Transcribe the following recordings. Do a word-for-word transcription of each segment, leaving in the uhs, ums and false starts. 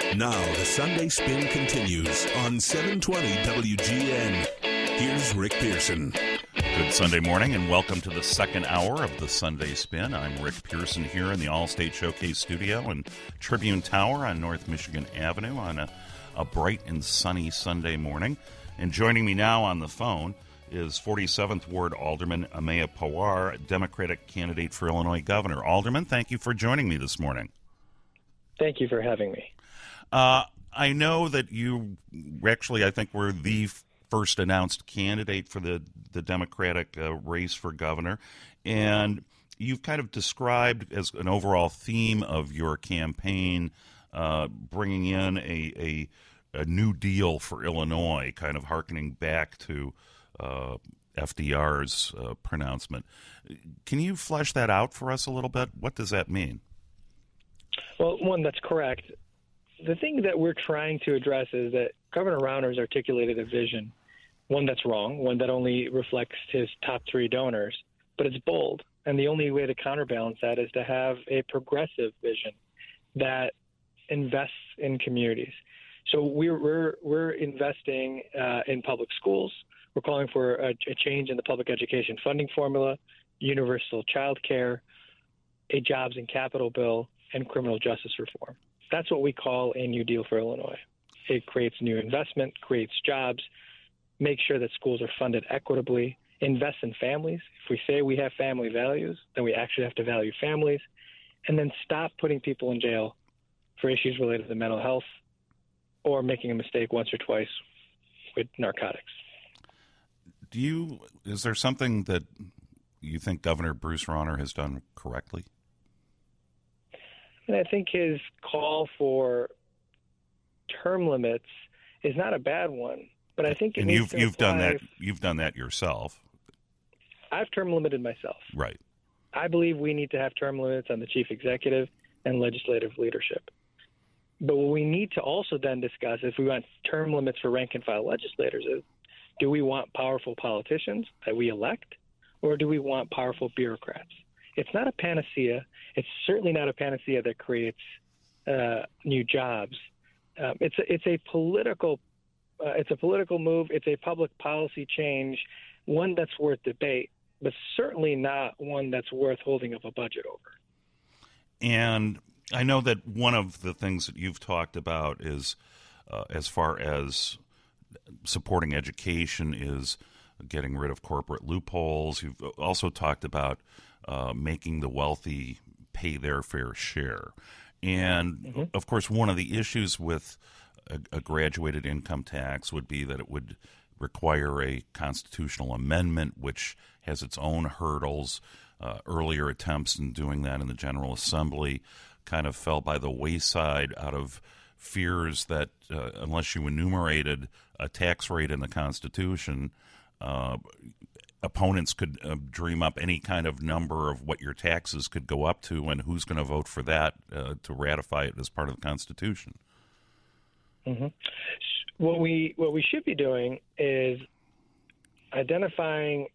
Now the Sunday Spin continues on seven twenty W G N. Here's Rick Pearson. Good Sunday morning and welcome to the second hour of the Sunday Spin. I'm Rick Pearson here in the Allstate Showcase studio in Tribune Tower on North Michigan Avenue on a, a bright and sunny Sunday morning. And joining me now on the phone is forty-seventh Ward Alderman Amaya Pawar, Democratic candidate for Illinois governor. Alderman, thank you for joining me this morning. Thank you for having me. Uh, I know that you actually, I think, were the first announced candidate for the, the Democratic uh, race for governor, and you've kind of described as an overall theme of your campaign uh, bringing in a, a, a new deal for Illinois, kind of hearkening back to uh, F D R's uh, pronouncement. Can you flesh that out for us a little bit? What does that mean? Well, one, that's correct. The thing that we're trying to address is that Governor Rauner's articulated a vision, one that's wrong, one that only reflects his top three donors, but it's bold. And the only way to counterbalance that is to have a progressive vision that invests in communities. So we're we're, we're investing uh, in public schools. We're calling for a, a change in the public education funding formula, universal child care, a jobs and capital bill, and criminal justice reform. That's what we call a New Deal for Illinois. It creates new investment, creates jobs, makes sure that schools are funded equitably, invests in families. If we say we have family values, then we actually have to value families, and then stop putting people in jail for issues related to mental health or making a mistake once or twice with narcotics. Do you, is there something that you think Governor Bruce Rauner has done correctly? And I think his call for term limits is not a bad one, but I think it and needs you've to you've done apply. that you've done that yourself. I've term limited myself. Right. I believe we need to have term limits on the chief executive and legislative leadership. But what we need to also then discuss, if we want term limits for rank and file legislators, is do we want powerful politicians that we elect, or do we want powerful bureaucrats? It's not a panacea. It's certainly not a panacea that creates uh, new jobs. Um, it's a, it's a political uh, it's a political move. It's a public policy change, one that's worth debate, but certainly not one that's worth holding up a budget over. And I know that one of the things that you've talked about is, uh, as far as supporting education, is getting rid of corporate loopholes. You've also talked about uh, making the wealthy pay their fair share. And, mm-hmm. of course, one of the issues with a, a graduated income tax would be that it would require a constitutional amendment, which has its own hurdles. Uh, earlier attempts in doing that in the General Assembly kind of fell by the wayside out of fears that uh, unless you enumerated a tax rate in the Constitution, uh, opponents could uh, dream up any kind of number of what your taxes could go up to and who's going to vote for that uh, to ratify it as part of the Constitution. Mm-hmm. What we what we should be doing is identifying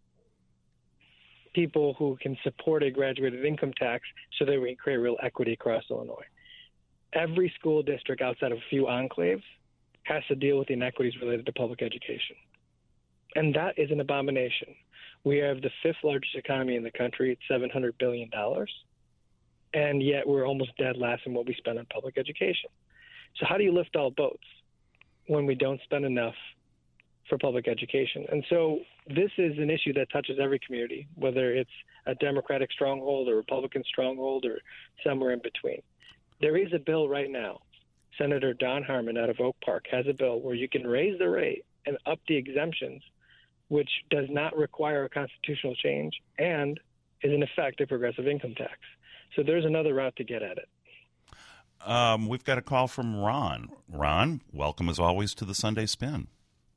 people who can support a graduated income tax so that we can create real equity across Illinois. Every school district outside of a few enclaves has to deal with the inequities related to public education. And that is an abomination. We have the fifth largest economy in the country at seven hundred billion dollars, and yet we're almost dead last in what we spend on public education. So how do you lift all boats when we don't spend enough for public education? And so this is an issue that touches every community, whether it's a Democratic stronghold or Republican stronghold or somewhere in between. There is a bill right now. Senator Don Harmon out of Oak Park has a bill where you can raise the rate and up the exemptions, which does not require a constitutional change and is in effect a progressive income tax. So there's another route to get at it. Um, we've got a call from Ron. Ron, welcome as always to the Sunday Spin.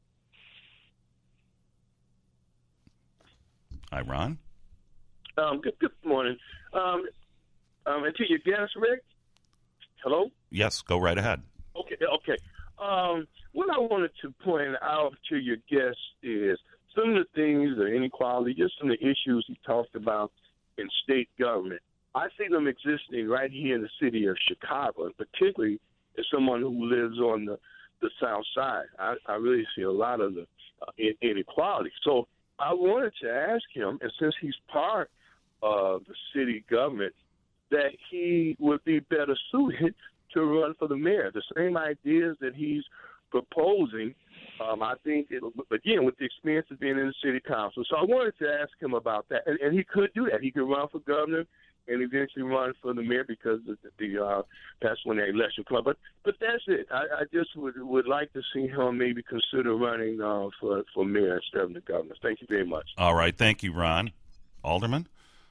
Hi, Ron. Um, good, good morning. Um, um, and to your guest, Rick. Hello? Yes, go right ahead. Okay, okay. Um, what I wanted to point out to your guest is some of the things, the inequality, just some of the issues he talked about in state government. I see them existing right here in the city of Chicago, and particularly as someone who lives on the, the South Side, I, I really see a lot of the uh, inequality. So I wanted to ask him, and since he's part of the city government, that he would be better suited to run for the mayor. The same ideas that he's proposing, um, I think, it'll, again, with the experience of being in the city council. So I wanted to ask him about that. And, and he could do that. He could run for governor and eventually run for the mayor because of the, the uh, that's when the election comes. But but that's it. I, I just would would like to see him maybe consider running uh, for, for mayor instead of the governor. Thank you very much. All right. Thank you, Ron. Alderman?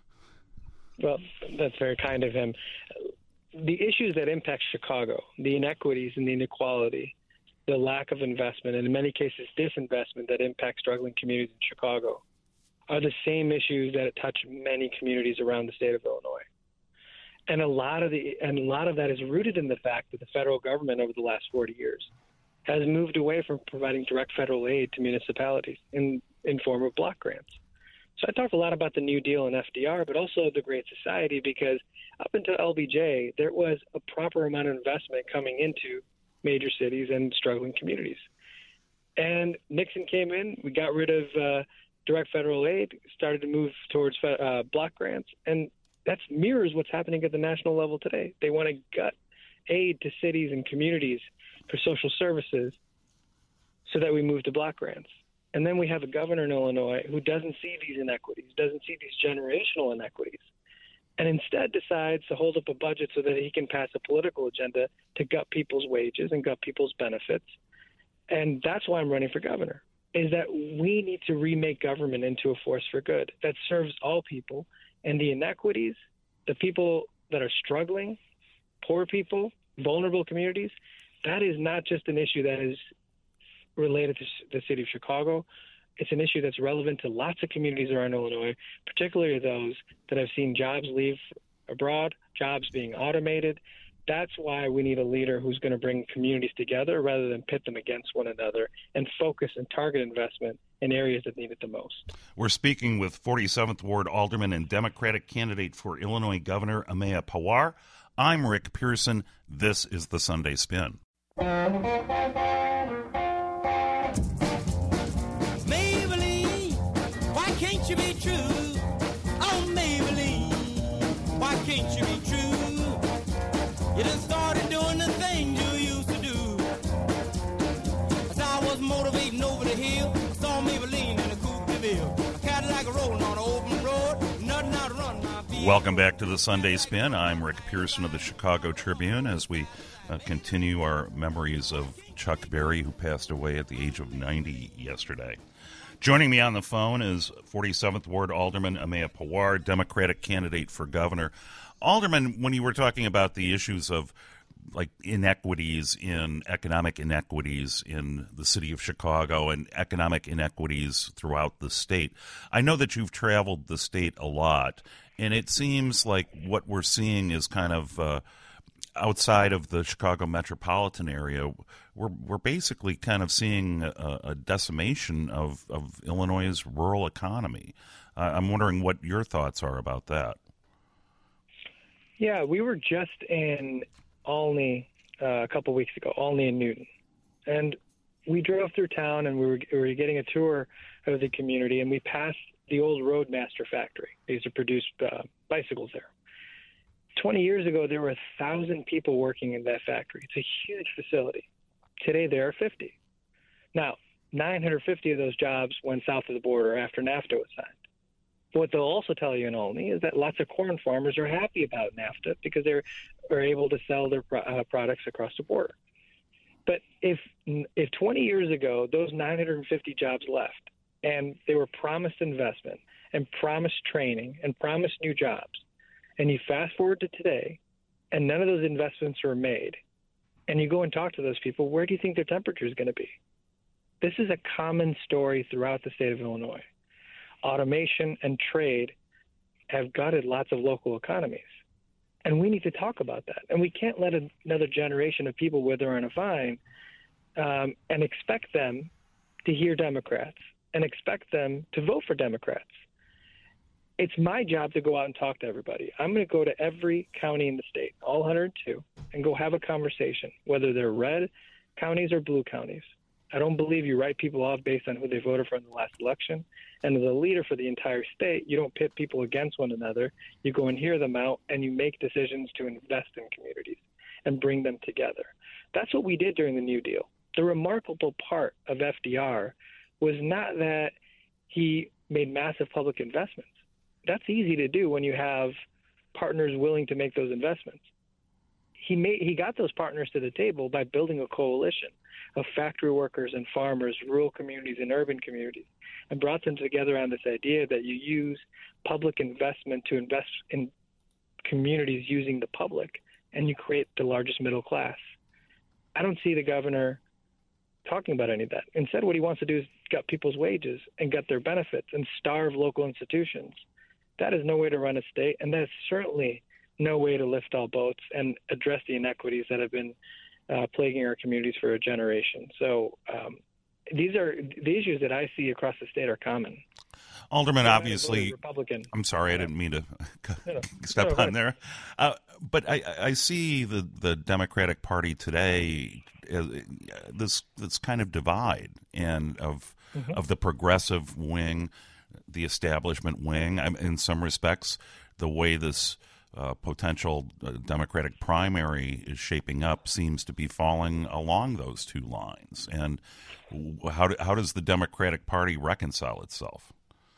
Well, that's very kind of him. The issues that impact Chicago, the inequities and the inequality, the lack of investment, and in many cases disinvestment that impact struggling communities in Chicago, are the same issues that touch many communities around the state of Illinois. And a lot of the and a lot of that is rooted in the fact that the federal government over the last forty years has moved away from providing direct federal aid to municipalities in in form of block grants. So I talked a lot about the New Deal and F D R, but also the Great Society, because up until L B J, there was a proper amount of investment coming into major cities and struggling communities. And Nixon came in, we got rid of uh, direct federal aid, started to move towards uh, block grants, and that mirrors what's happening at the national level today. They want to gut aid to cities and communities for social services so that we move to block grants. And then we have a governor in Illinois who doesn't see these inequities, doesn't see these generational inequities, and instead decides to hold up a budget so that he can pass a political agenda to gut people's wages and gut people's benefits. And that's why I'm running for governor, is that we need to remake government into a force for good that serves all people. And the inequities, the people that are struggling, poor people, vulnerable communities, that is not just an issue that is related to the city of Chicago. It's an issue that's relevant to lots of communities around Illinois, particularly those that have seen jobs leave abroad, jobs being automated. That's why we need a leader who's going to bring communities together rather than pit them against one another and focus and target investment in areas that need it the most. We're speaking with forty-seventh Ward Alderman and Democratic candidate for Illinois Governor Amaya Pawar. I'm Rick Pearson. This is the Sunday Spin. Maybelline, why can't you be true? Oh, Maybelline, why can't you be true? You done started doing the things you used to do. As I was motivating over the hill, I saw Maybelline in a coupe de ville. A Cadillac rolling on an open road, nothing out to run my feet. Welcome back to the Sunday Spin. I'm Rick Pearson of the Chicago Tribune as we uh, continue our memories of Chuck Berry, who passed away at the age of ninety yesterday. Joining me on the phone is forty-seventh Ward Alderman Amaya Pawar, Democratic candidate for governor. Alderman, when you were talking about the issues of like inequities in economic inequities in the city of Chicago and economic inequities throughout the state, I know that you've traveled the state a lot, and it seems like what we're seeing is kind of uh, outside of the Chicago metropolitan area. We're we're basically kind of seeing a, a decimation of, of Illinois' rural economy. Uh, I'm wondering what your thoughts are about that. Yeah, we were just in Olney uh, a couple weeks ago, Olney and Newton. And we drove through town and we were, we were getting a tour of the community, and we passed the old Roadmaster factory. They used to produce uh, bicycles there. twenty years ago, there were one thousand people working in that factory. It's a huge facility. Today, there are fifty. Now, nine hundred fifty of those jobs went south of the border after NAFTA was signed. But what they'll also tell you in Olney is that lots of corn farmers are happy about NAFTA because they're are able to sell their uh, products across the border. But if if twenty years ago those nine hundred fifty jobs left and they were promised investment and promised training and promised new jobs, and you fast forward to today and none of those investments were made, and you go and talk to those people, where do you think their temperature is going to be? This is a common story throughout the state of Illinois. Automation and trade have gutted lots of local economies. And we need to talk about that. And we can't let another generation of people wither on a vine um, and expect them to hear Democrats and expect them to vote for Democrats. It's my job to go out and talk to everybody. I'm going to go to every county in the state, all one hundred two, and go have a conversation, whether they're red counties or blue counties. I don't believe you write people off based on who they voted for in the last election. And as a leader for the entire state, you don't pit people against one another. You go and hear them out, and you make decisions to invest in communities and bring them together. That's what we did during the New Deal. The remarkable part of F D R was not that he made massive public investments. That's easy to do when you have partners willing to make those investments. He made he got those partners to the table by building a coalition of factory workers and farmers, rural communities and urban communities, and brought them together on this idea that you use public investment to invest in communities using the public, and you create the largest middle class. I don't see the governor talking about any of that. Instead, what he wants to do is gut people's wages and gut their benefits and starve local institutions. That is no way to run a state, and that is certainly no way to lift all boats and address the inequities that have been uh, plaguing our communities for a generation. So um, these are the issues that I see across the state are common. Alderman, So obviously, Republican. I'm sorry, I didn't mean to No, no. step No, on there. Uh, but I, I see the, the Democratic Party today, uh, this this kind of divide and of Mm-hmm. of the progressive wing, the establishment wing. I, in some respects, the way this uh, potential uh, Democratic primary is shaping up seems to be falling along those two lines. And how do, how does the Democratic Party reconcile itself?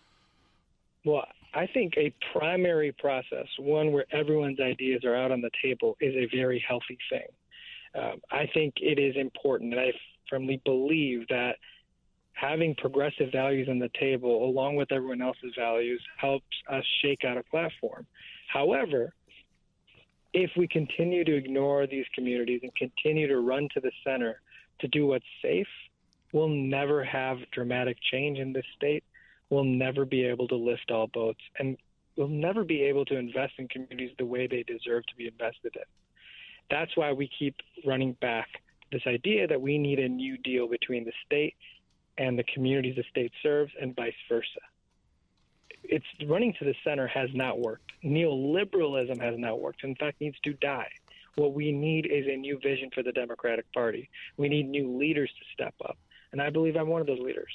Well, I think a primary process, one where everyone's ideas are out on the table, is a very healthy thing. Um, I think it is important, and I firmly believe that having progressive values on the table, along with everyone else's values, helps us shake out a platform. However, if we continue to ignore these communities and continue to run to the center to do what's safe, we'll never have dramatic change in this state. We'll never be able to lift all boats, and we'll never be able to invest in communities the way they deserve to be invested in. That's why we keep running back this idea that we need a new deal between the state and the communities the state serves, and vice versa. It's running to the center has not worked. Neoliberalism has not worked. In fact, needs to die. What we need is a new vision for the Democratic Party. We need new leaders to step up, and I believe I'm one of those leaders.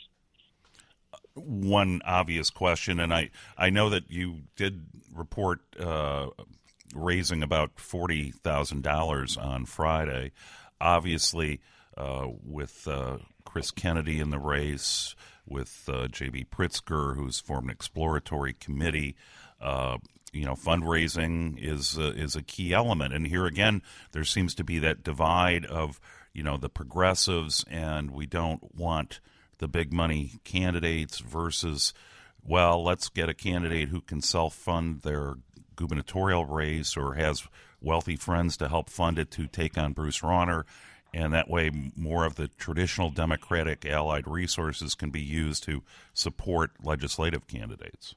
One obvious question, and I, I know that you did report uh, raising about forty thousand dollars on Friday. Obviously, uh, with uh, Chris Kennedy in the race, with uh, J B Pritzker, who's formed an exploratory committee, uh, you know, fundraising is uh, is a key element. And here again, there seems to be that divide of, you know, the progressives, and we don't want the big money candidates versus, well, let's get a candidate who can self-fund their gubernatorial race or has wealthy friends to help fund it to take on Bruce Rauner. And that way more of the traditional Democratic allied resources can be used to support legislative candidates.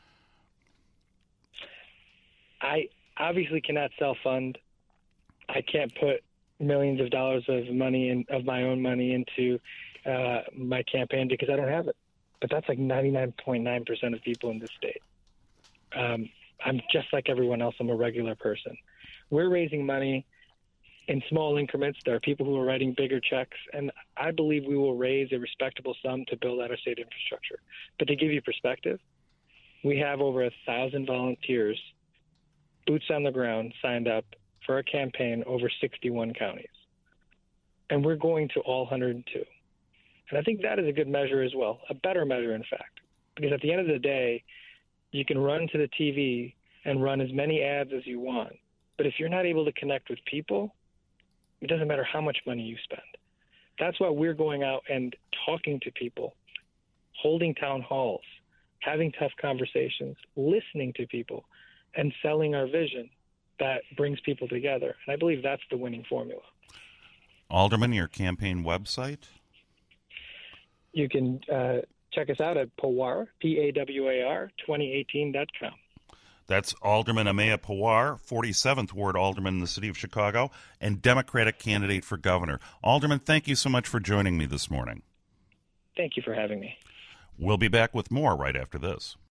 I obviously cannot self-fund. I can't put millions of dollars of money in, of my own money into uh, my campaign because I don't have it. But that's like ninety-nine point nine percent of people in this state. Um, I'm just like everyone else. I'm a regular person. We're raising money in small increments. There are people who are writing bigger checks, and I believe we will raise a respectable sum to build out our state infrastructure. But to give you perspective, we have over a thousand volunteers, boots on the ground, signed up for a campaign over sixty-one counties. And we're going to all one hundred two. And I think that is a good measure as well, a better measure, in fact. Because at the end of the day, you can run to the T V and run as many ads as you want. But if you're not able to connect with people, it doesn't matter how much money you spend. That's why we're going out and talking to people, holding town halls, having tough conversations, listening to people, and selling our vision that brings people together. And I believe that's the winning formula. Alderman, your campaign website? You can uh, check us out at Pawar, P A W A R, twenty eighteen dot com. That's Alderman Amaya Pawar, forty-seventh Ward Alderman in the city of Chicago, and Democratic candidate for governor. Alderman, thank you so much for joining me this morning. Thank you for having me. We'll be back with more right after this.